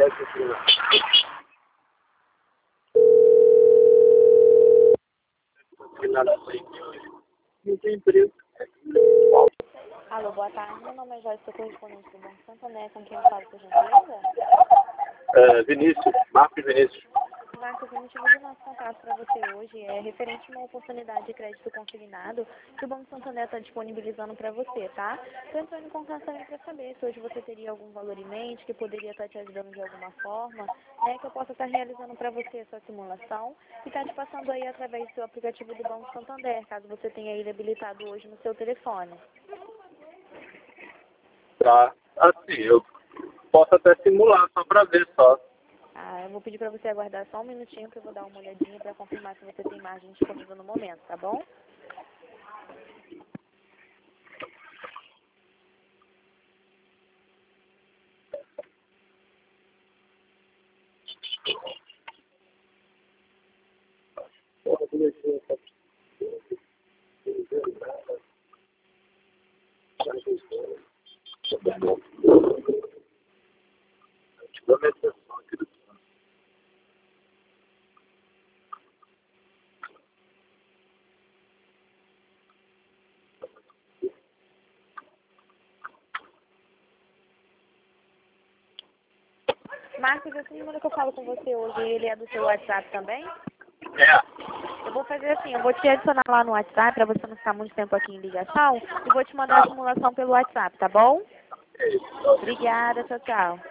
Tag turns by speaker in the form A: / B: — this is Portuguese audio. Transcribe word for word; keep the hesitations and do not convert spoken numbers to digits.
A: Alô, boa tarde. Meu nome é Joyce, sou correspondente do Banco Santander. Com quem eu falo, por gentileza?
B: Uh, Vinícius, Marcos Vinícius.
A: Marcos, o motivo do nosso contato para você hoje é referente a uma oportunidade de crédito consignado que o Banco Santander está disponibilizando para você, tá? Estou entrando em contato também para saber se hoje você teria algum valor em mente que poderia estar te ajudando de alguma forma, né, que eu possa estar realizando para você essa simulação e estar te passando aí através do seu aplicativo do Banco Santander, caso você tenha ele habilitado hoje no seu telefone.
B: Tá, assim, eu posso até simular só para ver só.
A: Ah, eu vou pedir para você aguardar só um minutinho que eu vou dar uma olhadinha para confirmar se você tem margem disponível no momento, tá bom? Marcos, esse número que eu falo com você hoje, ele é do seu WhatsApp também?
B: É.
A: Eu vou fazer assim, eu vou te adicionar lá no WhatsApp para você não ficar muito tempo aqui em ligação e vou te mandar a simulação pelo WhatsApp, tá bom? Obrigada, tchau, tchau.